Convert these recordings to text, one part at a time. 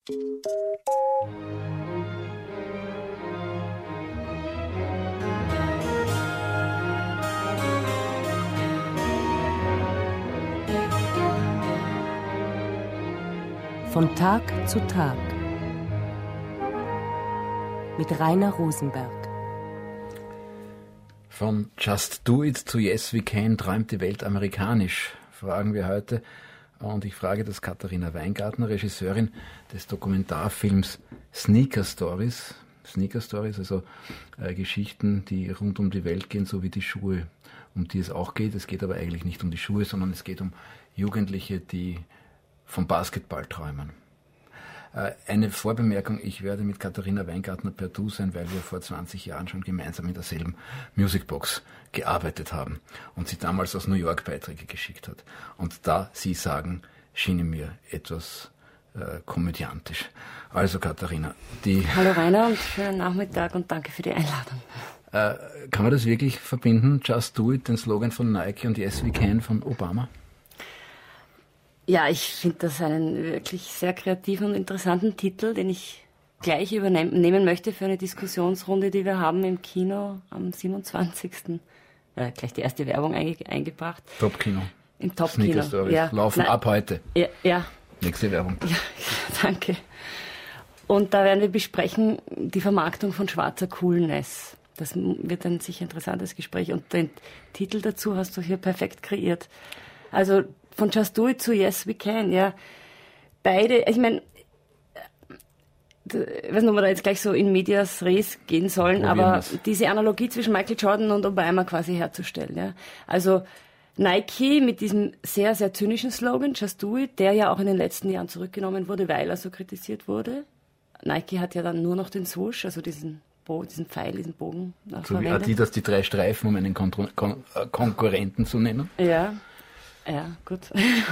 Von Tag zu Tag mit Rainer Rosenberg. Von Just Do It zu Yes We Can träumt die Welt amerikanisch, fragen wir heute. Und ich frage das Katharina Weingartner, Regisseurin des Dokumentarfilms Sneaker Stories. Sneaker Stories, also Geschichten, die rund um die Welt gehen, so wie die Schuhe, um die es auch geht. Es geht aber eigentlich nicht um die Schuhe, sondern es geht um Jugendliche, die vom Basketball träumen. Eine Vorbemerkung, ich werde mit Katharina Weingartner per Du sein, weil wir vor 20 Jahren schon gemeinsam in derselben Musicbox gearbeitet haben und sie damals aus New York Beiträge geschickt hat. Und da Sie sagen, schien mir etwas komödiantisch. Also Katharina, Hallo Rainer und schönen Nachmittag und danke für die Einladung. Kann man das wirklich verbinden? Just Do It, den Slogan von Nike, und Yes We Can von Obama? Ja, ich finde das einen wirklich sehr kreativen und interessanten Titel, den ich gleich übernehmen möchte für eine Diskussionsrunde, die wir haben im Kino am 27. Gleich die erste Werbung eingebracht. Top-Kino. Im Top-Kino. Sneaker Stories. Ja. Laufen ab heute. Ja. Nächste Werbung. Ja, danke. Und da werden wir besprechen die Vermarktung von schwarzer Coolness. Das wird ein sicher interessantes Gespräch. Und den Titel dazu hast du hier perfekt kreiert. Also von Just Do It zu Yes We Can, ja. Beide, ich meine, ich weiß nicht, ob wir da jetzt gleich so in medias res gehen sollen, aber diese Analogie zwischen Michael Jordan und Obama quasi herzustellen, ja. Also Nike mit diesem sehr, sehr zynischen Slogan, Just Do It, der ja auch in den letzten Jahren zurückgenommen wurde, weil er so kritisiert wurde. Nike hat ja dann nur noch den Swoosh, also diesen Pfeil, diesen Bogen so verwendet. wie Adidas die 3 Streifen, um einen Konkurrenten zu nennen. Ja, gut.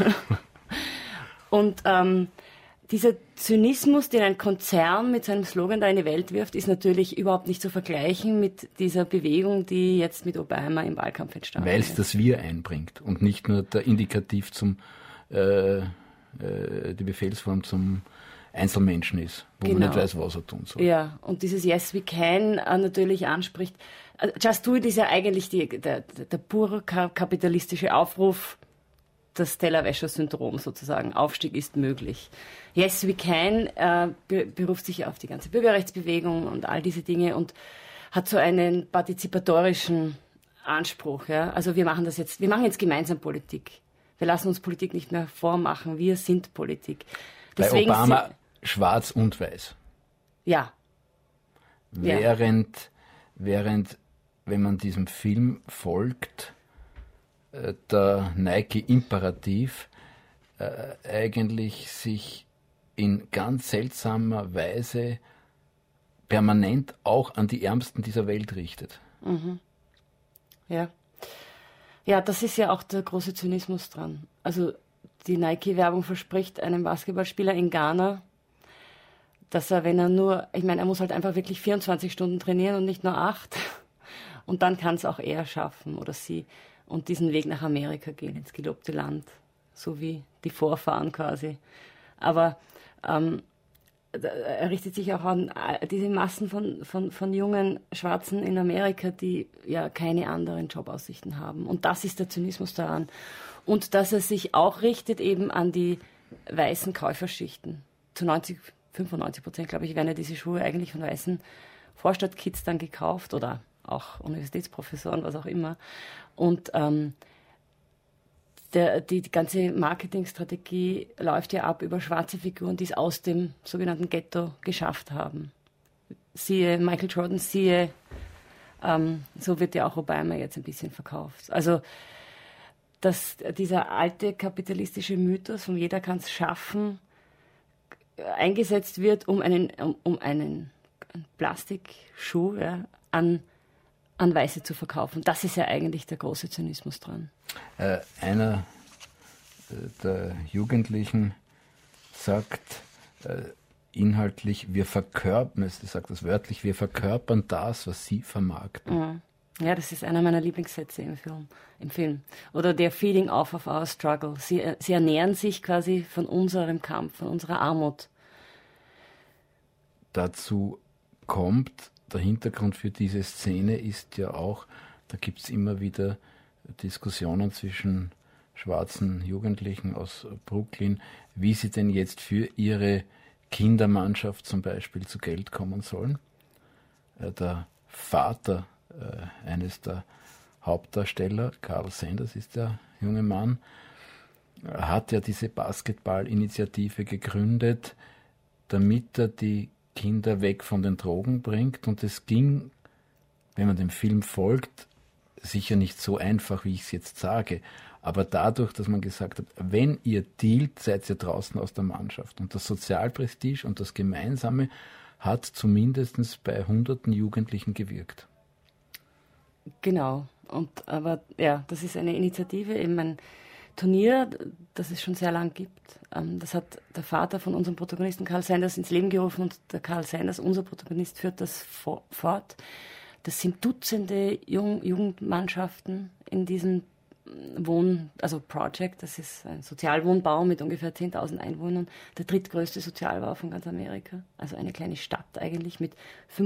Und dieser Zynismus, den ein Konzern mit seinem Slogan da in die Welt wirft, ist natürlich überhaupt nicht zu vergleichen mit dieser Bewegung, die jetzt mit Obama im Wahlkampf entstanden ist. Weil es das Wir einbringt und nicht nur der Indikativ die Befehlsform zum Einzelmenschen ist, wo man nicht weiß, was er tun soll. Ja, und dieses Yes We Can natürlich anspricht. Just Do It ist ja eigentlich der pure kapitalistische Aufruf, das Tellerwäscher-Syndrom sozusagen. Aufstieg ist möglich. Yes We Can beruft sich auf die ganze Bürgerrechtsbewegung und all diese Dinge und hat so einen partizipatorischen Anspruch. Ja? Also wir machen jetzt gemeinsam Politik. Wir lassen uns Politik nicht mehr vormachen. Wir sind Politik. Deswegen bei Obama schwarz und weiß. Ja. Während, wenn man diesem Film folgt, der Nike-Imperativ eigentlich sich in ganz seltsamer Weise permanent auch an die Ärmsten dieser Welt richtet. Mhm. Ja. Ja, das ist ja auch der große Zynismus dran. Also die Nike-Werbung verspricht einem Basketballspieler in Ghana, dass er, er muss halt einfach wirklich 24 Stunden trainieren und nicht nur 8. Und dann kann es auch er schaffen oder sie und diesen Weg nach Amerika gehen, ins gelobte Land, so wie die Vorfahren quasi. Aber er richtet sich auch an diese Massen von jungen Schwarzen in Amerika, die ja keine anderen Jobaussichten haben. Und das ist der Zynismus daran. Und dass er sich auch richtet eben an die weißen Käuferschichten. Zu 95%, glaube ich, werden ja diese Schuhe eigentlich von weißen Vorstadtkids dann gekauft oder auch Universitätsprofessoren, was auch immer. Und die ganze Marketingstrategie läuft ja ab über schwarze Figuren, die es aus dem sogenannten Ghetto geschafft haben. Siehe Michael Jordan, so wird ja auch Obama jetzt ein bisschen verkauft. Also dass dieser alte kapitalistische Mythos von jeder kann es schaffen, eingesetzt wird, um einen Plastikschuh an Weiße zu verkaufen. Das ist ja eigentlich der große Zynismus dran. Einer der Jugendlichen sagt inhaltlich, ich sage das wörtlich, wir verkörpern das, was sie vermarkten. Ja, das ist einer meiner Lieblingssätze im Film. Oder they're feeding off of our struggle. Sie ernähren sich quasi von unserem Kampf, von unserer Armut. dazu kommt, der Hintergrund für diese Szene ist ja auch, da gibt es immer wieder Diskussionen zwischen schwarzen Jugendlichen aus Brooklyn, wie sie denn jetzt für ihre Kindermannschaft zum Beispiel zu Geld kommen sollen. Der Vater eines der Hauptdarsteller, Carl Sanders ist der junge Mann, hat ja diese Basketball-Initiative gegründet, damit er die Kinder weg von den Drogen bringt. Und es ging, wenn man dem Film folgt, sicher nicht so einfach, wie ich es jetzt sage. Aber dadurch, dass man gesagt hat, wenn ihr dealt, seid ihr draußen aus der Mannschaft. Und das Sozialprestige und das Gemeinsame hat zumindest bei hunderten Jugendlichen gewirkt. Genau. Aber ja, das ist eine Initiative, eben ein Turnier, das es schon sehr lang gibt. Das hat der Vater von unserem Protagonisten Carl Sanders ins Leben gerufen und der Carl Sanders, unser Protagonist, führt das fort. Das sind Dutzende Jugendmannschaften in diesem Project, das ist ein Sozialwohnbau mit ungefähr 10.000 Einwohnern, der drittgrößte Sozialbau von ganz Amerika, also eine kleine Stadt eigentlich mit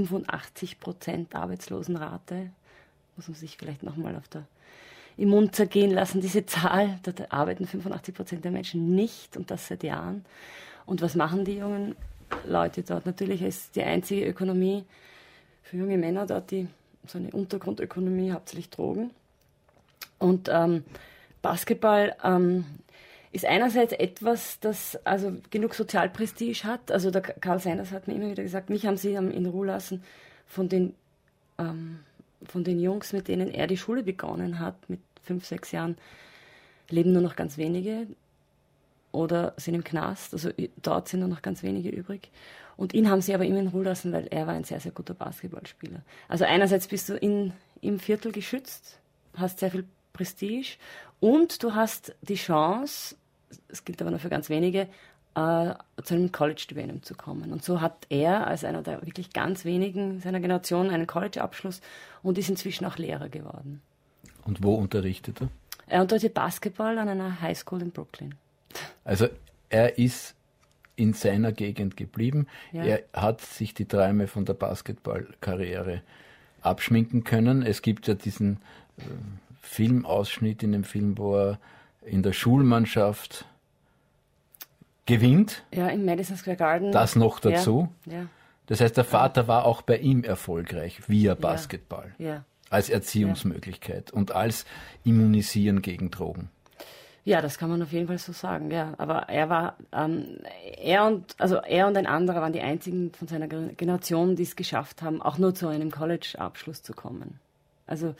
85% Arbeitslosenrate, muss man sich vielleicht nochmal im Mund zergehen lassen, diese Zahl, da arbeiten 85% der Menschen nicht und das seit Jahren. Und was machen die jungen Leute dort? Natürlich ist die einzige Ökonomie für junge Männer dort so eine Untergrundökonomie, hauptsächlich Drogen. Und Basketball ist einerseits etwas, das also genug Sozialprestige hat. Also der Carl Sanders hat mir immer wieder gesagt, mich haben sie in Ruhe lassen von den Jungs, mit denen er die Schule begonnen hat, mit 5, 6 Jahren, leben nur noch ganz wenige oder sind im Knast. Also dort sind nur noch ganz wenige übrig. Und ihn haben sie aber immer in Ruhe lassen, weil er war ein sehr, sehr guter Basketballspieler. Also einerseits bist du im Viertel geschützt, hast sehr viel Prestige und du hast die Chance, es gilt aber nur für ganz wenige, zu einem College-Studium zu kommen. Und so hat er als einer der wirklich ganz wenigen seiner Generation einen College-Abschluss und ist inzwischen auch Lehrer geworden. Und wo unterrichtet er? Er unterrichtet Basketball an einer Highschool in Brooklyn. Also er ist in seiner Gegend geblieben. Ja. Er hat sich die Träume von der Basketballkarriere abschminken können. Es gibt ja diesen Filmausschnitt in dem Film, wo er in der Schulmannschaft gewinnt. Ja, im Madison Square Garden. Das noch dazu. Ja. Das heißt, der Vater war auch bei ihm erfolgreich via Basketball. Ja. Als Erziehungsmöglichkeit und als Immunisieren gegen Drogen. Ja, das kann man auf jeden Fall so sagen, ja. Aber er und ein anderer waren die einzigen von seiner Generation, die es geschafft haben, auch nur zu einem College-Abschluss zu kommen. Also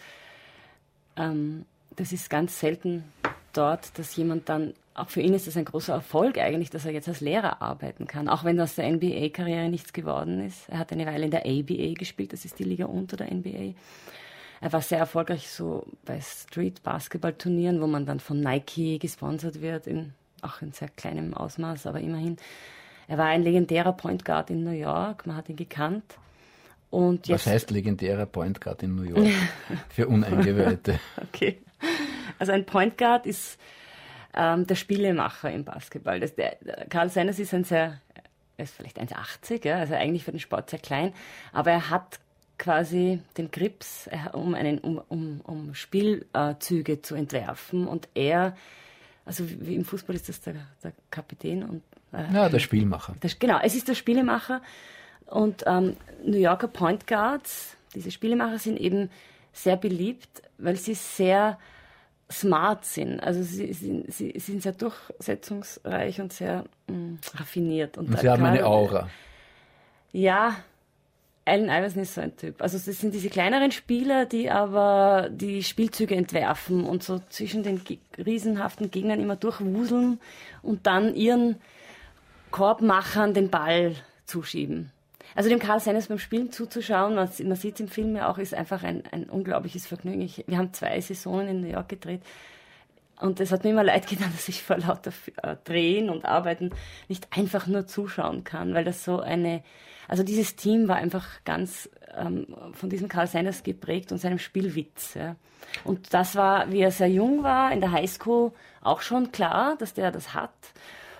das ist ganz selten dort, dass jemand dann, auch für ihn ist das ein großer Erfolg eigentlich, dass er jetzt als Lehrer arbeiten kann, auch wenn aus der NBA-Karriere nichts geworden ist. Er hat eine Weile in der ABA gespielt, das ist die Liga unter der NBA. Er war sehr erfolgreich so bei Street-Basketball-Turnieren, wo man dann von Nike gesponsert wird, auch in sehr kleinem Ausmaß, aber immerhin. Er war ein legendärer Point Guard in New York, man hat ihn gekannt. Und jetzt, was heißt legendärer Point Guard in New York? Für Uneingeweihte. Okay. Also ein Point Guard ist der Spielemacher im Basketball. Der Carl Sanders ist er ist vielleicht 1,80, ja, also eigentlich für den Sport sehr klein, aber er hat quasi den Grips, um Spielzüge zu entwerfen, und also wie im Fußball ist das der Kapitän und der Spielmacher. Genau, es ist der Spielemacher. Und New Yorker Point Guards, diese Spielemacher, sind eben sehr beliebt, weil sie sehr smart sind. Also sie sind sehr durchsetzungsreich und sehr raffiniert. Und sie haben eine Aura. Ja, Allen Iverson ist so ein Typ. Also das sind diese kleineren Spieler, die aber die Spielzüge entwerfen und so zwischen den riesenhaften Gegnern immer durchwuseln und dann ihren Korbmachern den Ball zuschieben. Also dem Carl Sanders beim Spielen zuzuschauen, man sieht es im Film ja auch, ist einfach ein unglaubliches Vergnügen. Wir haben 2 Saisonen in New York gedreht und es hat mir immer leid getan, dass ich vor lauter Drehen und Arbeiten nicht einfach nur zuschauen kann, weil das also dieses Team war einfach ganz von diesem Carl Sanders geprägt und seinem Spielwitz. Ja. Und das war, wie er sehr jung war, in der Highschool auch schon klar, dass der das hat.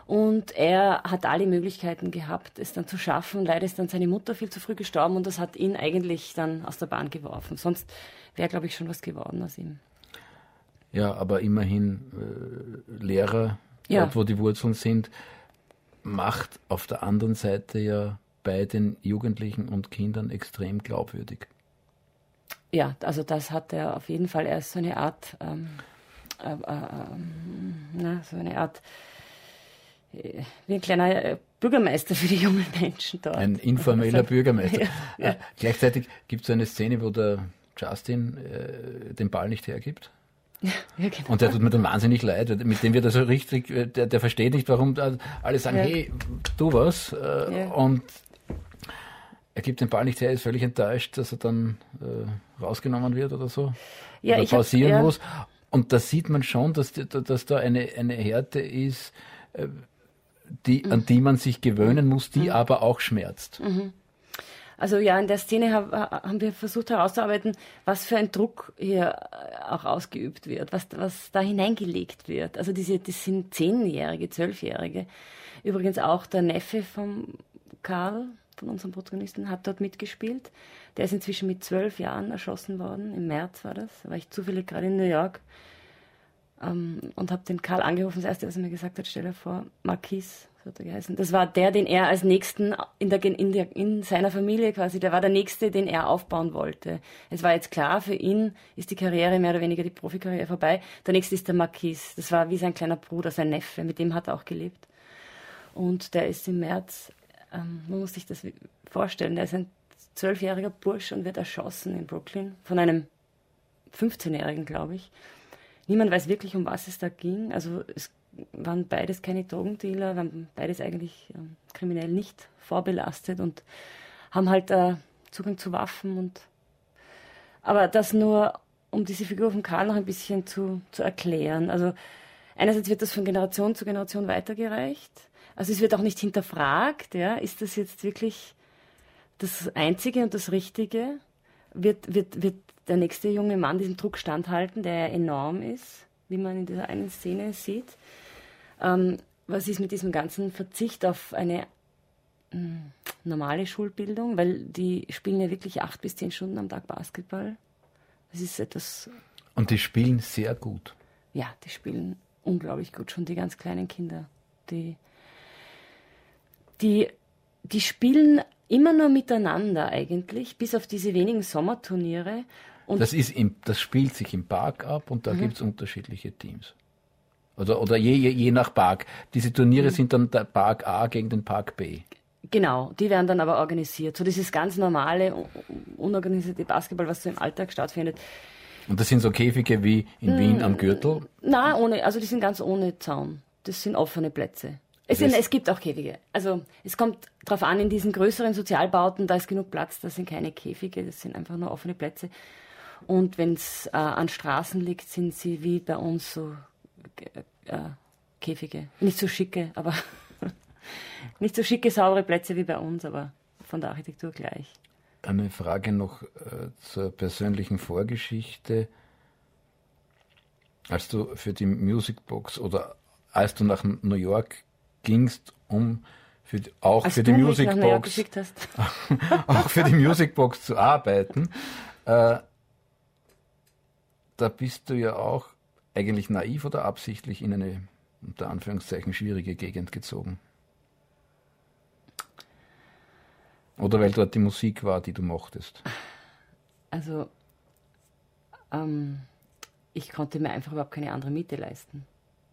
Und er hat alle Möglichkeiten gehabt, es dann zu schaffen. Leider ist dann seine Mutter viel zu früh gestorben und das hat ihn eigentlich dann aus der Bahn geworfen. Sonst wäre, glaube ich, schon was geworden aus ihm. Ja, aber immerhin Lehrer, dort wo die Wurzeln sind, macht auf der anderen Seite ja bei den Jugendlichen und Kindern extrem glaubwürdig. Ja, also das hat er auf jeden Fall. Er ist so eine Art, wie ein kleiner Bürgermeister für die jungen Menschen dort. Ein informeller Bürgermeister. Ja. Gleichzeitig gibt es eine Szene, wo der Justin den Ball nicht hergibt. Ja, genau. Und der tut mir dann wahnsinnig leid, mit dem wird er so richtig, der versteht nicht, warum alle sagen, hey, tu was. Und er gibt den Ball nicht her, ist völlig enttäuscht, dass er dann rausgenommen wird oder so. Ja, oder pausieren muss. Und da sieht man schon, dass da eine Härte ist, an die man sich gewöhnen muss, die aber auch schmerzt. Also ja, in der Szene haben wir versucht herauszuarbeiten, was für ein Druck hier auch ausgeübt wird, was da hineingelegt wird. Also das sind 10-Jährige, 12-Jährige. Übrigens auch der Neffe von Karl, von unserem Protagonisten, hat dort mitgespielt. Der ist inzwischen mit 12 Jahren erschossen worden. Im März war das. Da war ich zufällig gerade in New York und habe den Karl angerufen. Das Erste, was er mir gesagt hat, stell dir vor, Marquis, so hat er geheißen. Das war der, den er als Nächsten in seiner Familie quasi, der war der Nächste, den er aufbauen wollte. Es war jetzt klar, für ihn ist die Karriere, mehr oder weniger die Profikarriere vorbei. Der Nächste ist der Marquis. Das war wie sein kleiner Bruder, sein Neffe. Mit dem hat er auch gelebt. Und der ist im März, man muss sich das vorstellen, der ist ein 12-jähriger Bursch und wird erschossen in Brooklyn von einem 15-Jährigen, glaube ich. Niemand weiß wirklich, um was es da ging. Also es waren beides keine Drogendealer, waren beides eigentlich kriminell nicht vorbelastet und haben halt Zugang zu Waffen. Aber das nur, um diese Figur von Karl noch ein bisschen zu erklären. Also einerseits wird das von Generation zu Generation weitergereicht. Also es wird auch nicht hinterfragt, ja, ist das jetzt wirklich das Einzige und das Richtige? Wird der nächste junge Mann diesem Druck standhalten, der ja enorm ist, wie man in dieser einen Szene sieht? Was ist mit diesem ganzen Verzicht auf eine normale Schulbildung? Weil die spielen ja wirklich 8 bis 10 Stunden am Tag Basketball. Das ist etwas... Und die spielen sehr gut. Ja, die spielen unglaublich gut, schon die ganz kleinen Kinder. Die spielen immer nur miteinander eigentlich, bis auf diese wenigen Sommerturniere. Und das spielt sich im Park ab und da gibt es unterschiedliche Teams. Oder je nach Park. Diese Turniere sind dann der Park A gegen den Park B. Genau, die werden dann aber organisiert. So dieses ganz normale, unorganisierte Basketball, was so im Alltag stattfindet. Und das sind so Käfige wie in Wien am Gürtel? Nein, also die sind ganz ohne Zaun. Das sind offene Plätze. Es gibt auch Käfige. Also es kommt darauf an, in diesen größeren Sozialbauten, da ist genug Platz, da sind keine Käfige, das sind einfach nur offene Plätze. Und wenn es an Straßen liegt, sind sie wie bei uns so Käfige. Nicht so schicke, aber nicht so schicke, saubere Plätze wie bei uns, aber von der Architektur gleich. Eine Frage noch zur persönlichen Vorgeschichte. Als du für die Musicbox oder als du nach New York gingst, auch für die Musicbox zu arbeiten, da bist du ja auch eigentlich naiv oder absichtlich in eine, unter Anführungszeichen, schwierige Gegend gezogen. Oder weil dort die Musik war, die du mochtest? Also, ich konnte mir einfach überhaupt keine andere Miete leisten.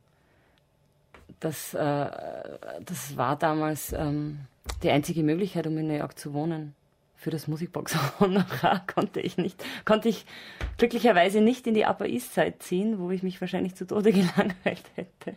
Das war damals die einzige Möglichkeit, um in New York zu wohnen. Für das Musikbox-Honorar konnte ich glücklicherweise nicht in die Upper East Side ziehen, wo ich mich wahrscheinlich zu Tode gelangweilt hätte.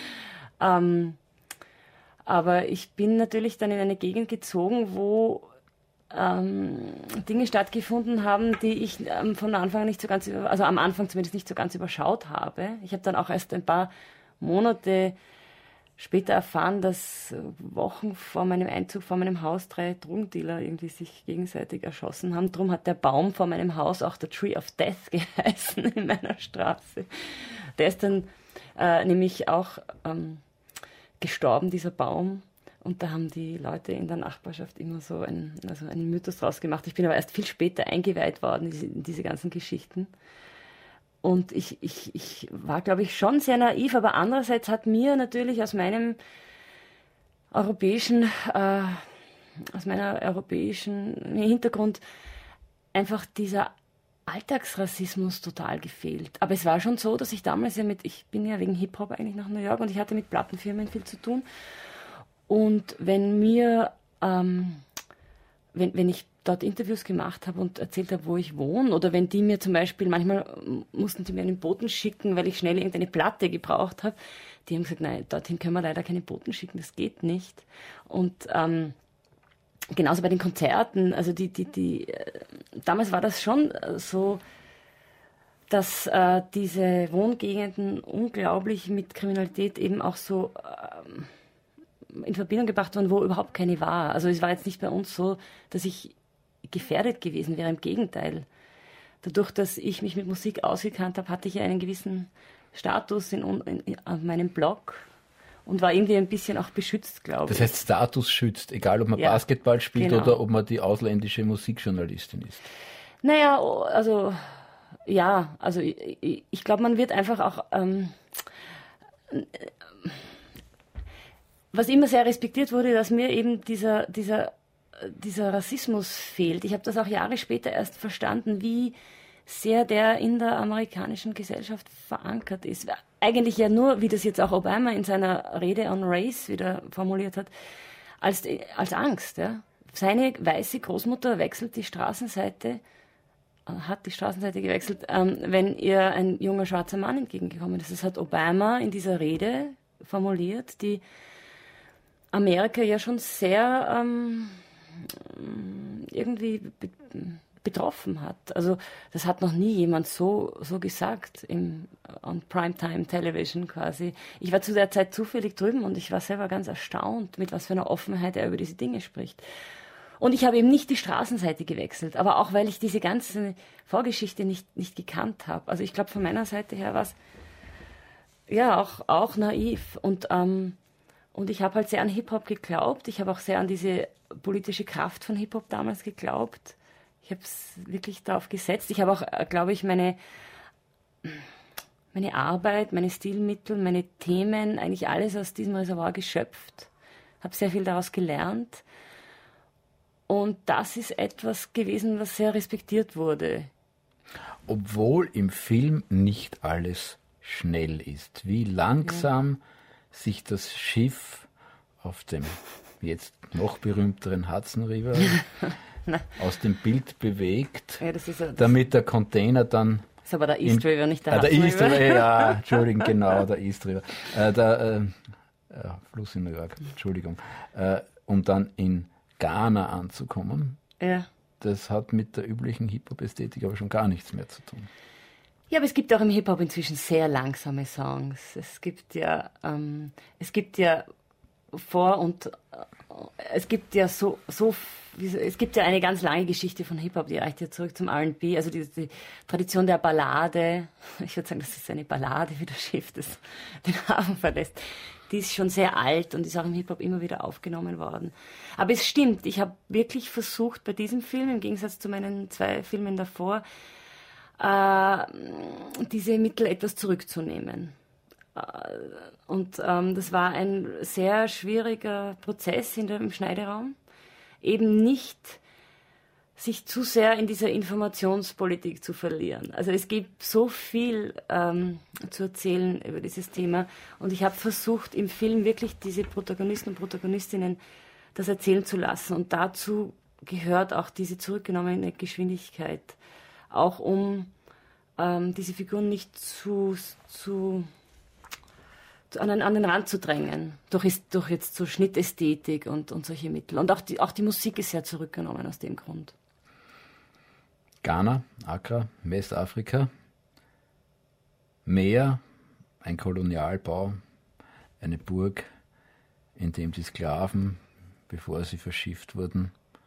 Aber ich bin natürlich dann in eine Gegend gezogen, wo Dinge stattgefunden haben, die ich von Anfang an nicht so ganz, also am Anfang zumindest nicht so ganz überschaut habe. Ich habe dann auch erst ein paar Monate später erfahren, dass Wochen vor meinem Einzug vor meinem Haus 3 Drogendealer irgendwie sich gegenseitig erschossen haben. Darum hat der Baum vor meinem Haus auch der Tree of Death geheißen in meiner Straße. Der ist dann nämlich auch gestorben, dieser Baum. Und da haben die Leute in der Nachbarschaft immer so einen Mythos draus gemacht. Ich bin aber erst viel später eingeweiht worden in diese ganzen Geschichten. Und ich war, glaube ich, schon sehr naiv, aber andererseits hat mir natürlich aus meiner europäischen Hintergrund einfach dieser Alltagsrassismus total gefehlt. Aber es war schon so, dass ich damals ich bin ja wegen Hip-Hop eigentlich nach New York und ich hatte mit Plattenfirmen viel zu tun. Und wenn ich dort Interviews gemacht habe und erzählt habe, wo ich wohne, oder wenn die mir zum Beispiel, manchmal mussten die mir einen Boten schicken, weil ich schnell irgendeine Platte gebraucht habe, die haben gesagt, nein, dorthin können wir leider keine Boten schicken, das geht nicht. Und genauso bei den Konzerten, also damals war das schon so, dass diese Wohngegenden unglaublich mit Kriminalität eben auch so in Verbindung gebracht wurden, wo überhaupt keine war. Also es war jetzt nicht bei uns so, dass ich gefährdet gewesen wäre, im Gegenteil. Dadurch, dass ich mich mit Musik ausgekannt habe, hatte ich ja einen gewissen Status auf meinem Blog und war irgendwie ein bisschen auch beschützt, glaube ich. Das heißt, Status schützt, egal ob man Basketball spielt genau. Oder ob man die ausländische Musikjournalistin ist. Naja, also ja, also ich glaube, man wird einfach auch was immer sehr respektiert wurde, dass mir eben dieser Rassismus fehlt. Ich habe das auch Jahre später erst verstanden, wie sehr der in der amerikanischen Gesellschaft verankert ist. Eigentlich ja nur, wie das jetzt auch Obama in seiner Rede on Race wieder formuliert hat, als Angst. Ja. Seine weiße Großmutter hat die Straßenseite gewechselt, wenn ihr ein junger schwarzer Mann entgegengekommen ist. Das hat Obama in dieser Rede formuliert, die Amerika ja schon sehr irgendwie betroffen hat. Also das hat noch nie jemand so gesagt on Primetime Television quasi. Ich war zu der Zeit zufällig drüben und ich war selber ganz erstaunt, mit was für einer Offenheit er über diese Dinge spricht. Und ich habe eben nicht die Straßenseite gewechselt, aber auch, weil ich diese ganze Vorgeschichte nicht gekannt habe. Also ich glaube, von meiner Seite her war es ja auch naiv. Und ich habe halt sehr an Hip-Hop geglaubt. Ich habe auch sehr an diese politische Kraft von Hip-Hop damals geglaubt. Ich habe es wirklich darauf gesetzt. Ich habe auch, glaube ich, meine Arbeit, meine Stilmittel, meine Themen, eigentlich alles aus diesem Reservoir geschöpft. Habe sehr viel daraus gelernt. Und das ist etwas gewesen, was sehr respektiert wurde. Obwohl im Film nicht alles schnell ist. Wie langsam sich das Schiff auf dem jetzt noch berühmteren Hudson River aus dem Bild bewegt, damit der Container dann... Das ist aber der East River, nicht der Hudson der East River. Ja, Entschuldigung, genau, der East River. Fluss in New York, Entschuldigung. Um dann in Ghana anzukommen. Ja. Das hat mit der üblichen Hip-Hop-Ästhetik aber schon gar nichts mehr zu tun. Ja, aber es gibt auch im Hip-Hop inzwischen sehr langsame Songs. Es gibt ja es gibt ja eine ganz lange Geschichte von Hip-Hop, die reicht ja zurück zum R&B, also die Tradition der Ballade. Ich würde sagen, das ist eine Ballade, wie das Schiff das den Hafen verlässt. Die ist schon sehr alt und ist auch im Hip-Hop immer wieder aufgenommen worden. Aber es stimmt, ich habe wirklich versucht, bei diesem Film, im Gegensatz zu meinen 2 Filmen davor, diese Mittel etwas zurückzunehmen. Und das war ein sehr schwieriger Prozess im Schneideraum. Eben nicht sich zu sehr in dieser Informationspolitik zu verlieren. Also es gibt so viel zu erzählen über dieses Thema und ich habe versucht, im Film wirklich diese Protagonisten und Protagonistinnen das erzählen zu lassen und dazu gehört auch diese zurückgenommene Geschwindigkeit, auch um diese Figuren nicht an den Rand zu drängen, durch jetzt so Schnittästhetik und solche Mittel. Und auch die Musik ist sehr zurückgenommen aus dem Grund. Ghana, Accra, Westafrika, Meer, ein Kolonialbau, eine Burg, in dem die Sklaven, bevor sie verschifft wurden,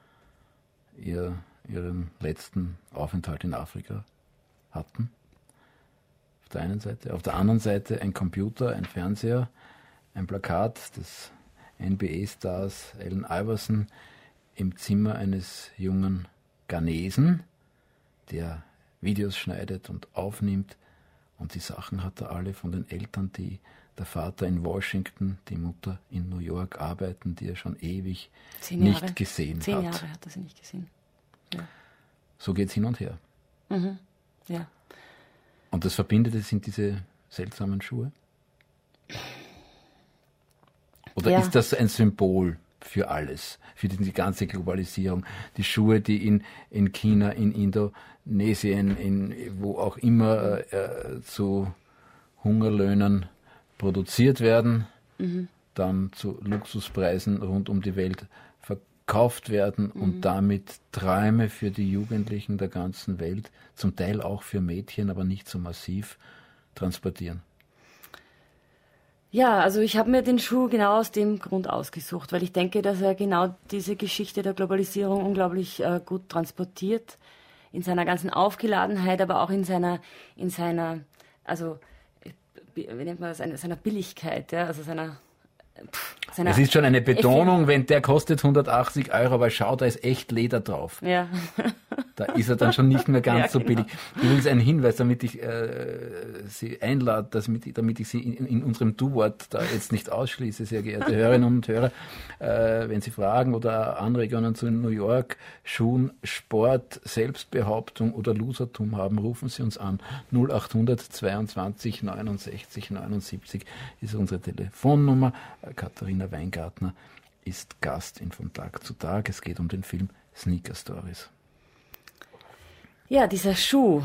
ihren letzten Aufenthalt in Afrika hatten. Auf der einen Seite. Auf der anderen Seite ein Computer, ein Fernseher, ein Plakat des NBA-Stars Allen Iverson im Zimmer eines jungen Ghanesen, der Videos schneidet und aufnimmt. Und die Sachen hat er alle von den Eltern, die der Vater in Washington, die Mutter in New York arbeiten, die er schon ewig nicht gesehen hat. 10 Jahre hat er sie nicht gesehen. Ja. So geht es hin und her. Mhm. Ja. Und das Verbindende sind diese seltsamen Schuhe? Oder ist das ein Symbol für alles, für die ganze Globalisierung? Die Schuhe, die in China, in Indonesien, wo auch immer zu Hungerlöhnen produziert werden, dann zu Luxuspreisen rund um die Welt verkauft werden und damit Träume für die Jugendlichen der ganzen Welt, zum Teil auch für Mädchen, aber nicht so massiv, transportieren. Ja, also ich habe mir den Schuh genau aus dem Grund ausgesucht, weil ich denke, dass er genau diese Geschichte der Globalisierung unglaublich gut transportiert, in seiner ganzen Aufgeladenheit, aber auch in seiner, also wie nennt man das, seiner Billigkeit, ja, also seiner es ist schon eine Betonung, wenn der kostet 180 €, aber schau, da ist echt Leder drauf. Ja. Da ist er dann schon nicht mehr ganz so genau. billig. Übrigens ein Hinweis, damit ich Sie einlade, damit ich Sie in unserem Du-Wort da jetzt nicht ausschließe, sehr geehrte Hörerinnen und Hörer, wenn Sie Fragen oder Anregungen zu New York, Schuhen, Sport, Selbstbehauptung oder Losertum haben, rufen Sie uns an. 0800 22 69 79 ist unsere Telefonnummer. Katharina Weingartner ist Gast in Von Tag zu Tag. Es geht um den Film Sneaker Stories. Ja, dieser Schuh.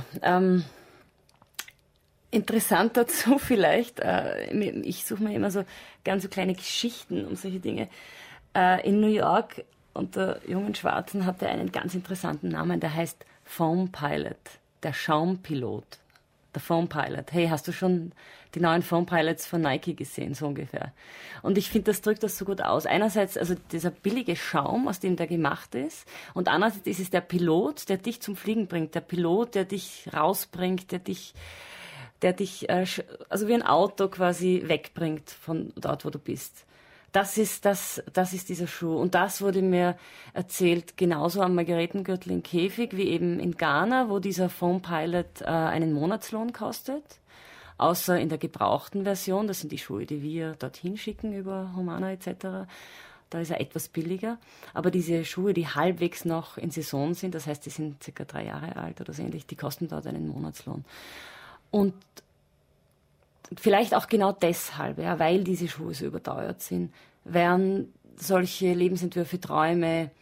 Interessant dazu vielleicht, ich suche mir immer so ganz so kleine Geschichten um solche Dinge. In New York unter jungen Schwarzen hat er einen ganz interessanten Namen, der heißt Foam Pilot, der Schaumpilot. Der Foam Pilot. Hey, hast du schon die neuen Foam Pilots von Nike gesehen, so ungefähr? Und ich finde, das drückt das so gut aus. Einerseits also dieser billige Schaum, aus dem der gemacht ist, und andererseits ist es der Pilot, der dich zum Fliegen bringt, der Pilot, der dich rausbringt, der dich also wie ein Auto quasi wegbringt von dort, wo du bist. Das ist dieser Schuh. Und das wurde mir erzählt, genauso am Margaretengürtel in Käfig, wie eben in Ghana, wo dieser Foam Pilot einen Monatslohn kostet. Außer in der gebrauchten Version, das sind die Schuhe, die wir dorthin schicken über Humana etc., da ist er etwas billiger. Aber diese Schuhe, die halbwegs noch in Saison sind, das heißt, die sind circa 3 Jahre alt oder so ähnlich, die kosten dort einen Monatslohn. Und vielleicht auch genau deshalb, ja, weil diese Schuhe so überteuert sind, werden solche Lebensentwürfe, Träume,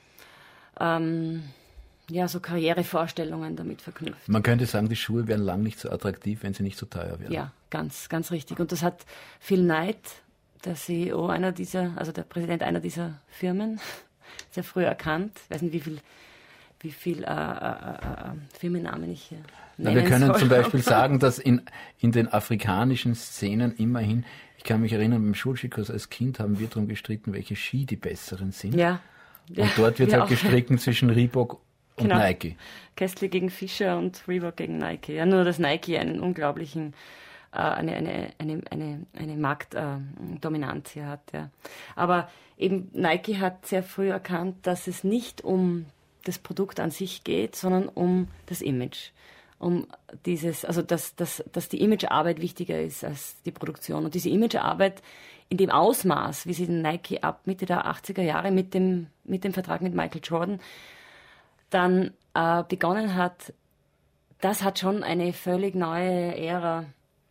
so Karrierevorstellungen damit verknüpft. Man könnte sagen, die Schuhe wären lang nicht so attraktiv, wenn sie nicht so teuer wären. Ja, ganz, ganz richtig. Und das hat Phil Knight, der CEO der Präsident einer dieser Firmen, sehr früh erkannt. Ich weiß nicht, wie viel Firmennamen ich hier nennen Wir können soll. zum Beispiel sagen, dass in den afrikanischen Szenen immerhin, ich kann mich erinnern, beim Schulskikurs als Kind haben wir darum gestritten, welche Ski die besseren sind. Ja. Und dort wird halt gestritten zwischen Reebok und Nike. Kestler gegen Fischer und Reebok gegen Nike. Ja, nur dass Nike einen unglaublichen eine Marktdominanz hier hat. Ja. Aber eben Nike hat sehr früh erkannt, dass es nicht um das Produkt an sich geht, sondern um das Image. Dass die Imagearbeit wichtiger ist als die Produktion. Und diese Imagearbeit in dem Ausmaß, wie sie Nike ab Mitte der 80er Jahre mit dem Vertrag mit Michael Jordan dann begonnen hat, das hat schon eine völlig neue Ära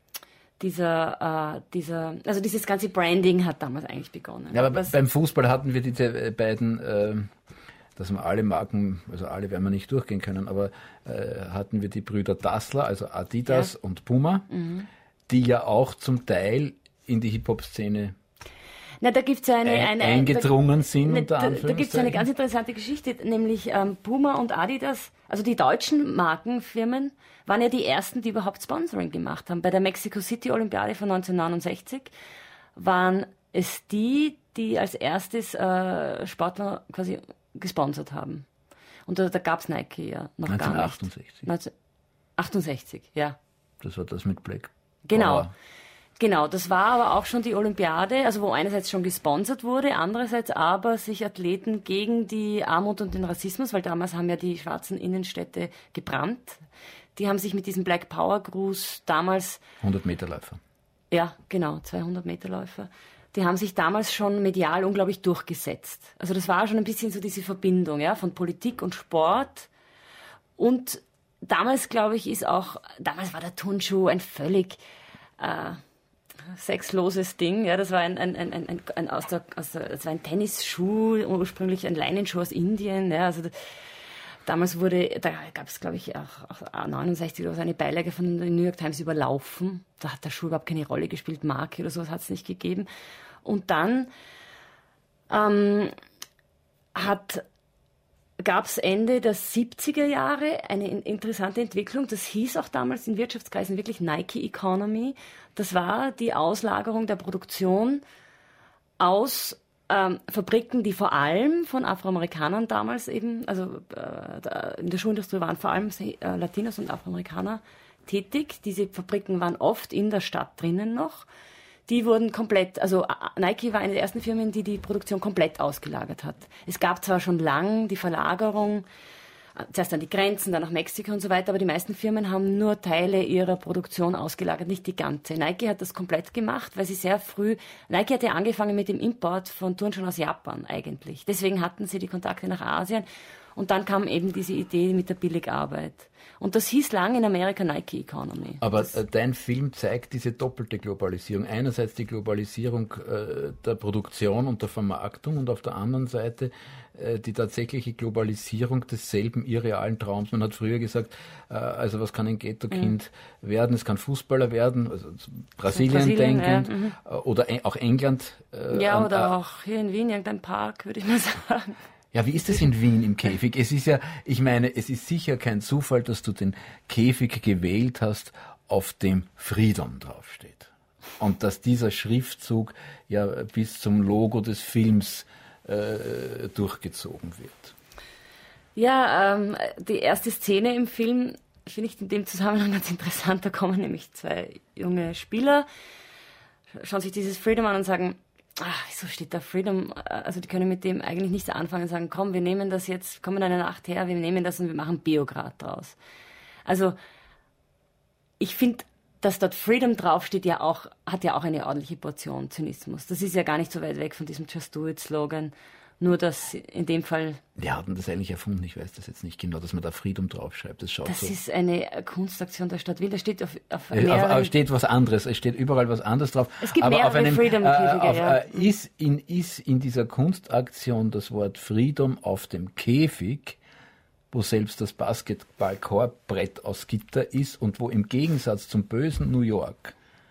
also dieses ganze Branding hat damals eigentlich begonnen. Ja, aber beim Fußball hatten wir diese beiden, dass wir alle Marken, also alle werden wir nicht durchgehen können, aber hatten wir die Brüder Dassler, also Adidas und Puma, die ja auch zum Teil in die Hip-Hop-Szene da gibt's eingedrungen sind, unter Anführungszeichen. Da gibt es eine ganz interessante Geschichte, nämlich Puma und Adidas, also die deutschen Markenfirmen, waren ja die ersten, die überhaupt Sponsoring gemacht haben. Bei der Mexico City Olympiade von 1969 waren es die als erstes Sportler quasi gesponsert haben. Und da gab's Nike ja noch 1968. gar nicht. 1968, ja. Das war das mit Black. Genau. Power. Genau, das war aber auch schon die Olympiade, also wo einerseits schon gesponsert wurde, andererseits aber sich Athleten gegen die Armut und den Rassismus, weil damals haben ja die schwarzen Innenstädte gebrannt, die haben sich mit diesem Black Power Gruß damals... 100-Meter-Läufer. Ja, genau, 200-Meter-Läufer. Die haben sich damals schon medial unglaublich durchgesetzt. Also das war schon ein bisschen so diese Verbindung, ja, von Politik und Sport. Und damals, glaube ich, damals war der Turnschuh ein völlig sexloses Ding. Ja, das war das war ein Tennisschuh, ursprünglich ein Leinenschuh aus Indien. Ja, also damals da gab es, glaube ich, auch 69 oder so eine Beilage von den New York Times überlaufen. Da hat der Schuh überhaupt keine Rolle gespielt, Marke oder sowas hat es nicht gegeben. Und dann gab es Ende der 70er Jahre eine interessante Entwicklung. Das hieß auch damals in Wirtschaftskreisen wirklich Nike Economy. Das war die Auslagerung der Produktion aus Fabriken, die vor allem von Afroamerikanern damals eben, also in der Schuhindustrie waren vor allem Latinos und Afroamerikaner tätig. Diese Fabriken waren oft in der Stadt drinnen noch. Die wurden komplett, also Nike war eine der ersten Firmen, die Produktion komplett ausgelagert hat. Es gab zwar schon lang die Verlagerung, zuerst an die Grenzen, dann nach Mexiko und so weiter, aber die meisten Firmen haben nur Teile ihrer Produktion ausgelagert, nicht die ganze. Nike hat das komplett gemacht, weil sie sehr früh, Nike hat ja angefangen mit dem Import von Turnschuhen aus Japan eigentlich. Deswegen hatten sie die Kontakte nach Asien und dann kam eben diese Idee mit der Billigarbeit. Und das hieß lange in Amerika Nike Economy. Aber dein Film zeigt diese doppelte Globalisierung. Einerseits die Globalisierung der Produktion und der Vermarktung und auf der anderen Seite die tatsächliche Globalisierung desselben irrealen Traums. Man hat früher gesagt, also was kann ein Ghetto-Kind werden? Es kann Fußballer werden, also Brasilien denkend, ja. Oder auch England. Ja, oder auch hier in Wien, irgendein Park, würde ich mal sagen. Ja, wie ist es in Wien im Käfig? Es ist ja, ich meine, es ist sicher kein Zufall, dass du den Käfig gewählt hast, auf dem Freedom draufsteht. Und dass dieser Schriftzug ja bis zum Logo des Films durchgezogen wird. Ja, die erste Szene im Film finde ich in dem Zusammenhang ganz interessant. Da kommen nämlich zwei junge Spieler, schauen sich dieses Freedom an und sagen, wieso steht da Freedom? Also die können mit dem eigentlich nichts anfangen und sagen, komm, wir nehmen das jetzt, kommen eine Nacht her, wir nehmen das und wir machen Biograd draus. Also ich finde, dass dort Freedom draufsteht, hat ja auch eine ordentliche Portion Zynismus. Das ist ja gar nicht so weit weg von diesem Just Do It Slogan. Nur, dass in dem Fall... Wer hat denn das eigentlich erfunden? Ich weiß das jetzt nicht genau, dass man da Freedom draufschreibt. Das ist eine Kunstaktion der Stadt Wien. Da steht auf steht was anderes. Es steht überall was anderes drauf. Es gibt mehrere Freedom-Käfige, Ist in dieser Kunstaktion das Wort Freedom auf dem Käfig, wo selbst das Basketballkorbbrett aus Gitter ist und wo im Gegensatz zum bösen New York,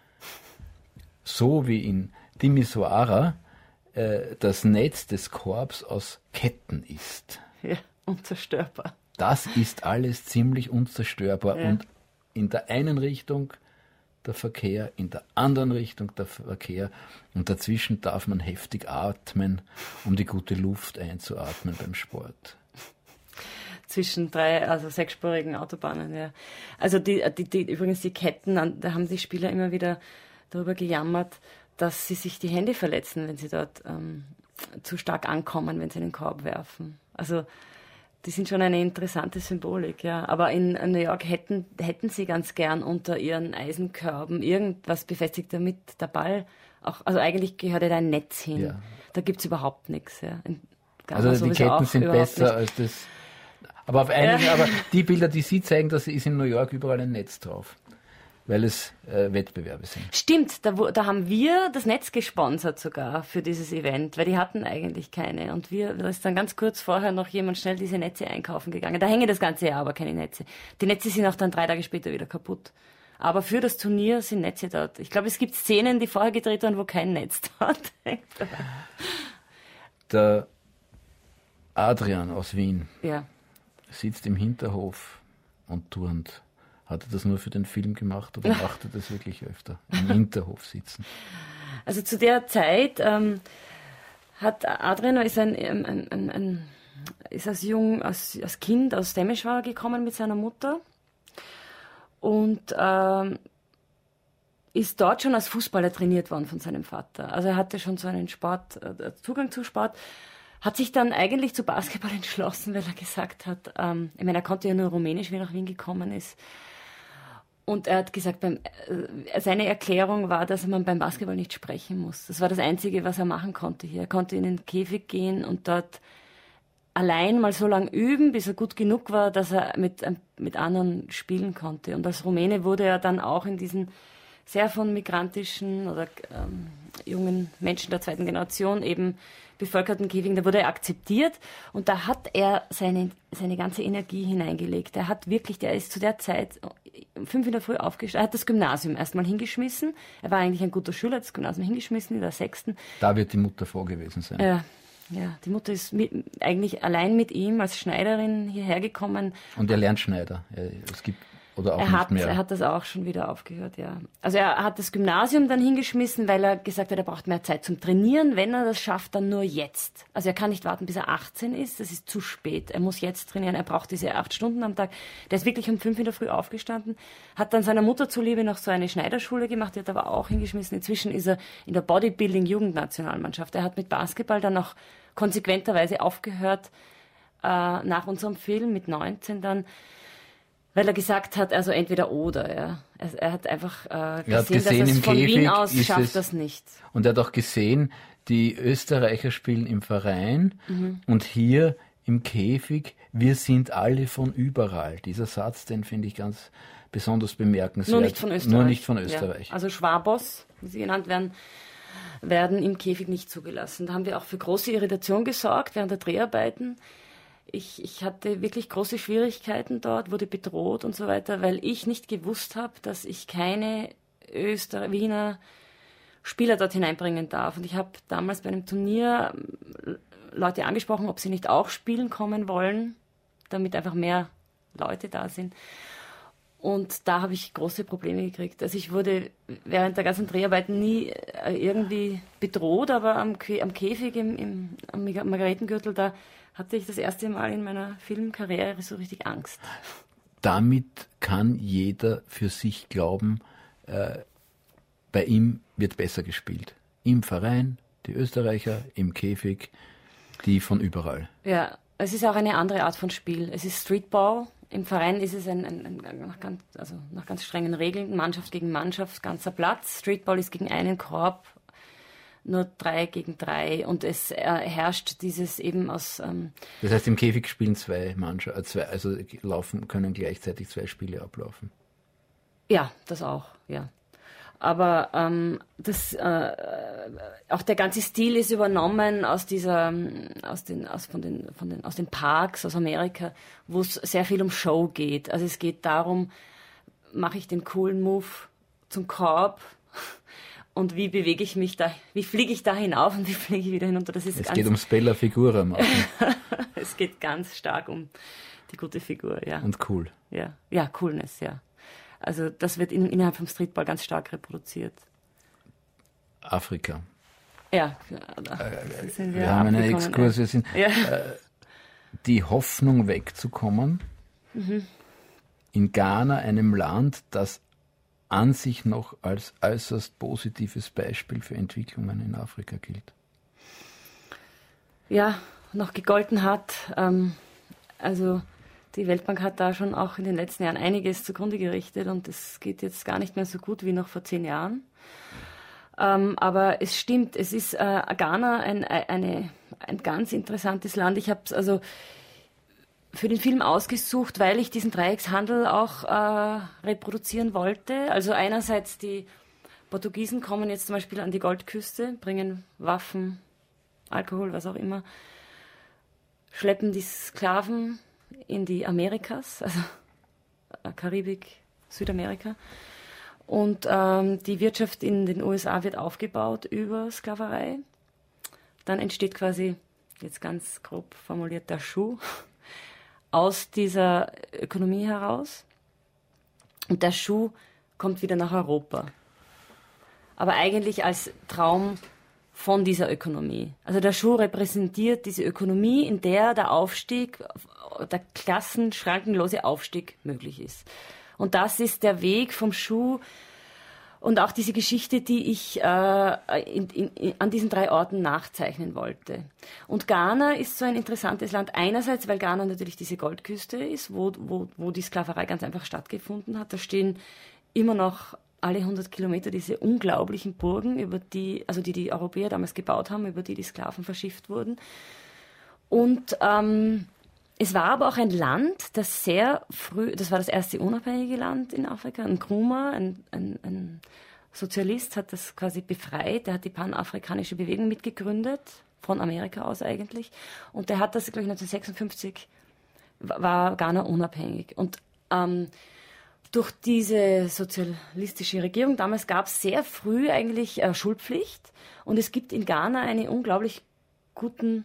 so wie in Timisoara, das Netz des Korbs aus Ketten ist. Ja, unzerstörbar. Das ist alles ziemlich unzerstörbar. Ja. Und in der einen Richtung der Verkehr, in der anderen Richtung der Verkehr. Und dazwischen darf man heftig atmen, um die gute Luft einzuatmen beim Sport. Zwischen 6-spurigen Autobahnen, ja. Also übrigens die Ketten, da haben die Spieler immer wieder darüber gejammert, dass sie sich die Hände verletzen, wenn sie dort zu stark ankommen, wenn sie den Korb werfen. Also die sind schon eine interessante Symbolik, ja. Aber in New York hätten sie ganz gern unter ihren Eisenkörben irgendwas befestigt, damit der Ball auch, also eigentlich gehört ja da ein Netz hin. Ja. Da gibt's überhaupt nichts, ja. Also die Ketten sind besser als das. Aber auf einigen, aber die Bilder, die Sie zeigen, das ist in New York überall ein Netz drauf. Weil es Wettbewerbe sind. Stimmt, da haben wir das Netz gesponsert sogar für dieses Event, weil die hatten eigentlich keine. Und da ist dann ganz kurz vorher noch jemand schnell diese Netze einkaufen gegangen. Da hängen das ganze Jahr aber keine Netze. Die Netze sind auch dann 3 Tage später wieder kaputt. Aber für das Turnier sind Netze dort. Ich glaube, es gibt Szenen, die vorher gedreht wurden, wo kein Netz dort hängt. Der Adrian aus Wien sitzt im Hinterhof und turnt. Hat er das nur für den Film gemacht oder macht er das wirklich öfter? Im Hinterhof sitzen? Also zu der Zeit hat Adrian ist als Kind aus Temeswar gekommen mit seiner Mutter und ist dort schon als Fußballer trainiert worden von seinem Vater. Also er hatte schon so einen Zugang zu Sport, hat sich dann eigentlich zu Basketball entschlossen, weil er gesagt hat, ich meine, er konnte ja nur Rumänisch, wie er nach Wien gekommen ist. Und er hat gesagt, seine Erklärung war, dass man beim Basketball nicht sprechen muss. Das war das Einzige, was er machen konnte hier. Er konnte in den Käfig gehen und dort allein mal so lange üben, bis er gut genug war, dass er mit anderen spielen konnte. Und als Rumäne wurde er dann auch in diesen sehr von migrantischen oder jungen Menschen der zweiten Generation eben bevölkerten Käfigen, da wurde er akzeptiert und da hat er seine ganze Energie hineingelegt. Der ist zu der Zeit um 5 in der Früh aufgestanden, er hat das Gymnasium erstmal hingeschmissen, er war eigentlich ein guter Schüler, hat das Gymnasium hingeschmissen in der 6. Da wird die Mutter froh gewesen sein. Ja, die Mutter ist eigentlich allein mit ihm als Schneiderin hierher gekommen. Und er lernt Schneider. Es gibt oder auch nicht mehr. Er hat das auch schon wieder aufgehört, ja. Also er hat das Gymnasium dann hingeschmissen, weil er gesagt hat, er braucht mehr Zeit zum Trainieren. Wenn er das schafft, dann nur jetzt. Also er kann nicht warten, bis er 18 ist. Das ist zu spät. Er muss jetzt trainieren. Er braucht diese 8 Stunden am Tag. Der ist wirklich um 5 in der Früh aufgestanden, hat dann seiner Mutter zuliebe noch so eine Schneiderschule gemacht. Die hat aber auch hingeschmissen. Inzwischen ist er in der Bodybuilding-Jugendnationalmannschaft. Er hat mit Basketball dann auch konsequenterweise aufgehört, nach unserem Film mit 19 dann, weil er gesagt hat, also entweder oder. Ja. Er hat einfach gesehen, dass es von Wien aus schafft das nicht. Und er hat auch gesehen, die Österreicher spielen im Verein und hier im Käfig, wir sind alle von überall. Dieser Satz, den finde ich ganz besonders bemerkenswert. Nur nicht von Österreich. Ja. Also Schwabos, wie sie genannt werden im Käfig nicht zugelassen. Da haben wir auch für große Irritation gesorgt während der Dreharbeiten. Ich hatte wirklich große Schwierigkeiten dort, wurde bedroht und so weiter, weil ich nicht gewusst habe, dass ich keine Wiener Spieler dort hineinbringen darf. Und ich habe damals bei einem Turnier Leute angesprochen, ob sie nicht auch spielen kommen wollen, damit einfach mehr Leute da sind. Und da habe ich große Probleme gekriegt. Also ich wurde während der ganzen Dreharbeiten nie irgendwie bedroht, aber am Käfig, am Margaretengürtel, da hatte ich das erste Mal in meiner Filmkarriere so richtig Angst. Damit kann jeder für sich glauben, bei ihm wird besser gespielt. Im Verein, die Österreicher, im Käfig, die von überall. Ja, es ist auch eine andere Art von Spiel. Es ist Streetball. Im Verein ist es nach ganz strengen Regeln, Mannschaft gegen Mannschaft, ganzer Platz. Streetball ist gegen einen Korb, nur 3 gegen 3 und es herrscht dieses eben aus... Das heißt, im Käfig spielen 2 Mannschaften, also können gleichzeitig 2 Spiele ablaufen? Ja, das auch, ja. Aber auch der ganze Stil ist übernommen aus den Parks aus Amerika, wo es sehr viel um Show geht. Also es geht darum, mache ich den coolen Move zum Korb und wie bewege ich mich da, wie fliege ich da hinauf und wie fliege ich wieder hinunter. Es geht ums Bella Figura machen. Es geht ganz stark um die gute Figur, ja. Und cool. Ja, Coolness, ja. Also das wird innerhalb vom Streetball ganz stark reproduziert. Afrika. Ja. Wir haben einen Exkurs. Wir sind die Hoffnung wegzukommen in Ghana, einem Land, das an sich noch als äußerst positives Beispiel für Entwicklungen in Afrika gilt. Ja, noch gegolten hat. Also die Weltbank hat da schon auch in den letzten Jahren einiges zugrunde gerichtet und es geht jetzt gar nicht mehr so gut wie noch vor 10 Jahren. Aber es stimmt, es ist Ghana ein ganz interessantes Land. Ich habe es also für den Film ausgesucht, weil ich diesen Dreieckshandel auch reproduzieren wollte. Also einerseits die Portugiesen kommen jetzt zum Beispiel an die Goldküste, bringen Waffen, Alkohol, was auch immer, schleppen die Sklaven in die Amerikas, also Karibik, Südamerika. Und die Wirtschaft in den USA wird aufgebaut über Sklaverei. Dann entsteht quasi, jetzt ganz grob formuliert, der Schuh aus dieser Ökonomie heraus. Und der Schuh kommt wieder nach Europa. Aber eigentlich als Traum von dieser Ökonomie. Also der Schuh repräsentiert diese Ökonomie, in der der Aufstieg, der klassenschrankenlose Aufstieg möglich ist. Und das ist der Weg vom Schuh Und auch diese Geschichte, die ich an diesen 3 Orten nachzeichnen wollte. Und Ghana ist so ein interessantes Land. Einerseits, weil Ghana natürlich diese Goldküste ist, wo die Sklaverei ganz einfach stattgefunden hat. Da stehen immer noch alle 100 Kilometer diese unglaublichen Burgen, die Europäer damals gebaut haben, über die Sklaven verschifft wurden. Und es war aber auch ein Land, das sehr früh, das war das erste unabhängige Land in Afrika, ein Nkrumah, ein Sozialist, hat das quasi befreit, der hat die panafrikanische Bewegung mitgegründet, von Amerika aus eigentlich, und der hat das, glaube ich, 1956 war Ghana unabhängig. Und durch diese sozialistische Regierung damals gab es sehr früh eigentlich Schulpflicht, und es gibt in Ghana einen unglaublich guten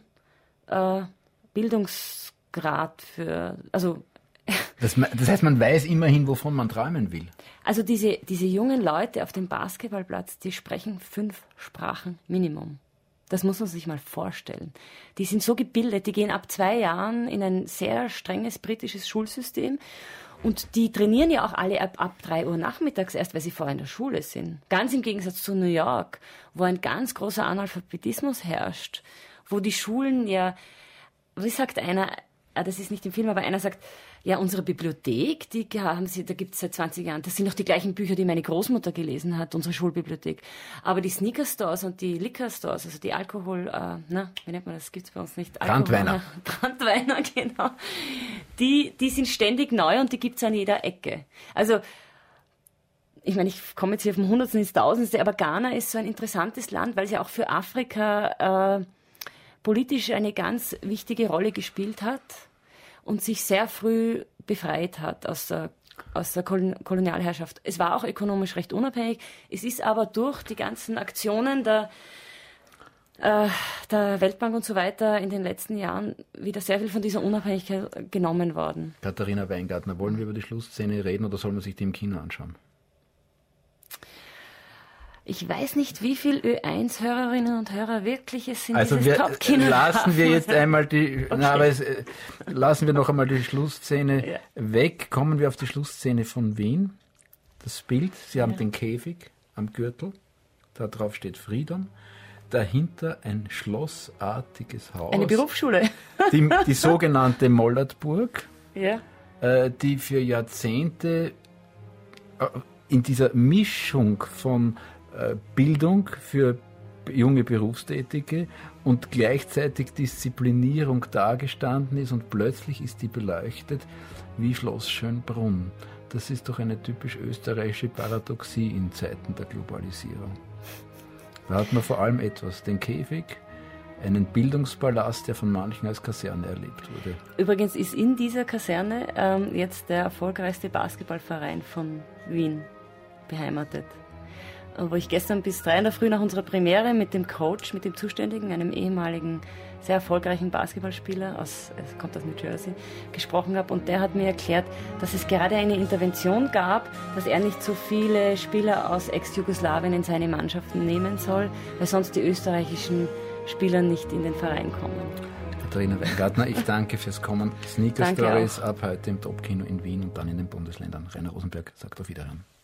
Bildungsgrad Das heißt, man weiß immerhin, wovon man träumen will. Also diese jungen Leute auf dem Basketballplatz, die sprechen 5 Sprachen Minimum. Das muss man sich mal vorstellen. Die sind so gebildet, die gehen ab 2 Jahren in ein sehr strenges britisches Schulsystem, und die trainieren ja auch alle ab 3 Uhr nachmittags erst, weil sie vorher in der Schule sind. Ganz im Gegensatz zu New York, wo ein ganz großer Analphabetismus herrscht, wo die Schulen ja, wie sagt einer, das ist nicht im Film, aber einer sagt, ja, unsere Bibliothek, da gibt es seit 20 Jahren, das sind doch die gleichen Bücher, die meine Großmutter gelesen hat, unsere Schulbibliothek. Aber die Sneaker-Stores und die Liquor-Stores, also die Alkohol, wie nennt man das, gibt's bei uns nicht. Brandweiner. Brandweiner, genau. Die sind ständig neu, und die gibt's an jeder Ecke. Also, ich meine, ich komme jetzt hier vom Hundertsten ins Tausendste, aber Ghana ist so ein interessantes Land, weil es ja auch für Afrika politisch eine ganz wichtige Rolle gespielt hat und sich sehr früh befreit hat aus der Kolonialherrschaft. Es war auch ökonomisch recht unabhängig. Es ist aber durch die ganzen Aktionen der Weltbank und so weiter in den letzten Jahren wieder sehr viel von dieser Unabhängigkeit genommen worden. Katharina Weingartner, wollen wir über die Schlussszene reden oder soll man sich die im Kino anschauen? Ich weiß nicht, wie viel Ö1-Hörerinnen und Hörer wirklich es sind. Also lassen wir jetzt einmal lassen wir noch einmal die Schlussszene weg. Kommen wir auf die Schlussszene von Wien. Das Bild, Sie haben den Käfig am Gürtel, da drauf steht Freedom. Dahinter ein schlossartiges Haus. Eine Berufsschule. Die sogenannte Mollertburg, ja. Die für Jahrzehnte in dieser Mischung von Bildung für junge Berufstätige und gleichzeitig Disziplinierung dagestanden ist, und plötzlich ist die beleuchtet wie Schloss Schönbrunn. Das ist doch eine typisch österreichische Paradoxie in Zeiten der Globalisierung. Da hat man vor allem etwas, den Käfig, einen Bildungspalast, der von manchen als Kaserne erlebt wurde. Übrigens ist in dieser Kaserne jetzt der erfolgreichste Basketballverein von Wien beheimatet. Wo ich gestern bis 3 in der Früh nach unserer Premiere mit dem Coach, mit dem Zuständigen, einem ehemaligen, sehr erfolgreichen Basketballspieler, kommt aus New Jersey, gesprochen habe. Und der hat mir erklärt, dass es gerade eine Intervention gab, dass er nicht so viele Spieler aus Ex-Jugoslawien in seine Mannschaften nehmen soll, weil sonst die österreichischen Spieler nicht in den Verein kommen. Katharina Weingartner, ich danke fürs Kommen. Sneaker Stories ab heute im Top-Kino in Wien und dann in den Bundesländern. Rainer Rosenberg sagt auf Wiederhören.